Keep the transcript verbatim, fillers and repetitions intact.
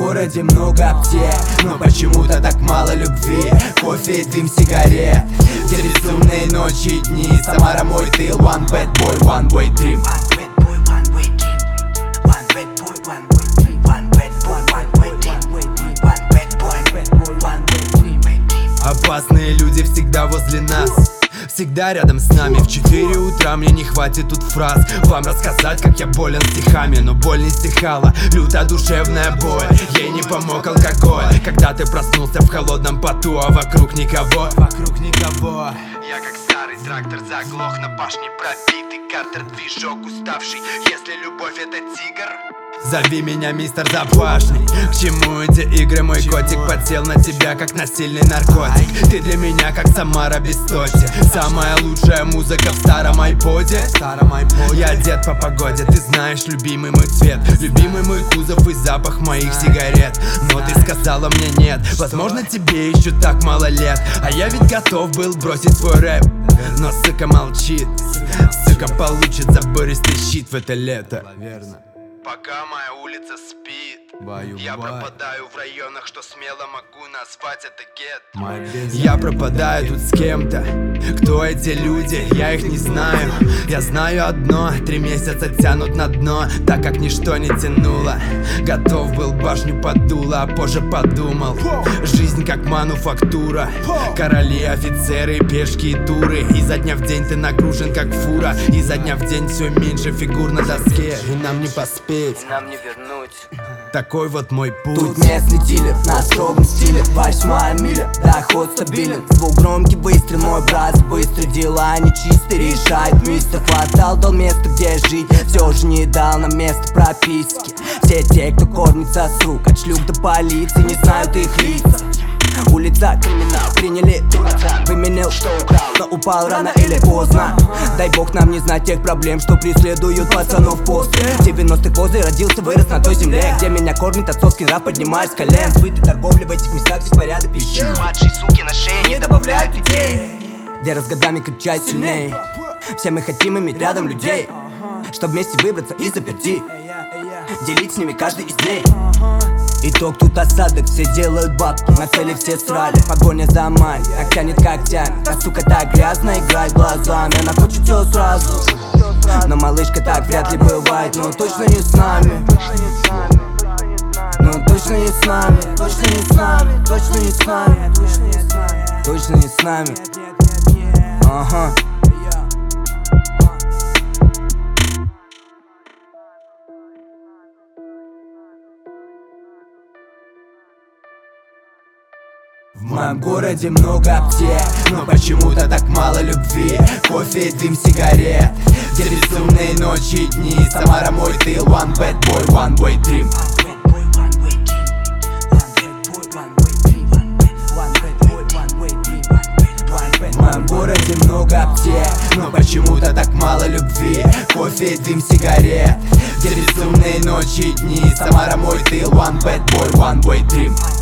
городе много аптек, но почему-то так мало любви. Кофе и дым сигарет, где безумные ночи и дни. Самара мой тыл, one bad boy, one way dream. Опасные люди всегда возле нас, всегда рядом с нами. В четыре утра мне не хватит тут фраз вам рассказать, как я болен стихами. Но боль не стихала, лютая душевная боль. Ей не помог алкоголь. Когда ты проснулся в холодном поту, а вокруг никого, вокруг никого. Я как старый трактор заглох на башне, пробитый картер, движок уставший. Если любовь это тигр, зови меня мистер Запашный. К чему эти игры, мой котик? Подсел на тебя, как на сильный наркотик. Ты для меня, как Самара без тоти. Самая лучшая музыка в старом айподе. Я одет по погоде, ты знаешь, любимый мой цвет, любимый мой кузов и запах моих сигарет. Но ты сказала мне нет, возможно тебе еще так мало лет. А я ведь готов был бросить свой рэп, но сука молчит. Сука получит забористый щит в это лето. Пока моя улица спит, я пропадаю в районах, что смело могу назвать это гетто. Я пропадаю тут с кем-то. Кто эти люди? Я их не знаю. Я знаю одно: три месяца тянут на дно, так как ничто не тянуло. Готов был башню под дуло, а позже подумал: жизнь как мануфактура. Короли, офицеры, пешки и туры. Изо дня в день ты нагружен как фура. Изо дня в день все меньше фигур на доске, и нам не поспеть, и нам не вернуть. Такой вот мой путь. Тут местный дилер на строгом стиле. Восьмая миля, доход стабилен. Звук громкий, быстрый, мой брат быстрый. Дела нечистые решает мистер. Квартал дал место, где жить, все же не дал нам место прописки. Все те, кто кормится с рук, от шлюх до полиции, не знают их лица. Улица криминал, приняли выменил, что украл, но упал рано или поздно. Дай бог нам не знать тех проблем, что преследуют пацанов после. В девяностых возле родился, вырос на той земле, где меня кормит отцовский нрав, поднимаясь с колен. Сбытой торговли в этих местах здесь порядок вещей. Младшие суки на шее не добавляют людей, где раз годами кричать сильней. Все мы хотим иметь рядом людей, чтоб вместе выбраться из заперти, делить с ними каждый из дней. Итог тут осадок, все делают бабки, на цели все срали, погоня за мать, так тянет когтями. А сука так грязно играет глазами, она хочет все сразу. Но малышка так вряд ли бывает, но точно не с нами. Но точно не с нами, точно не с нами, точно не с нами, точно не с нами. Ага. В моем городе много аптек, но почему-то так мало любви. Кофе и дым сигарет, где безумные ночи и дни. Самара мой тыл, one bad boy, one way dream. В моем городе много аптек, но почему-то так мало любви. Кофе и дым сигарет, где безумные ночи и дни. Самара мой тыл, one bad boy, one way dream.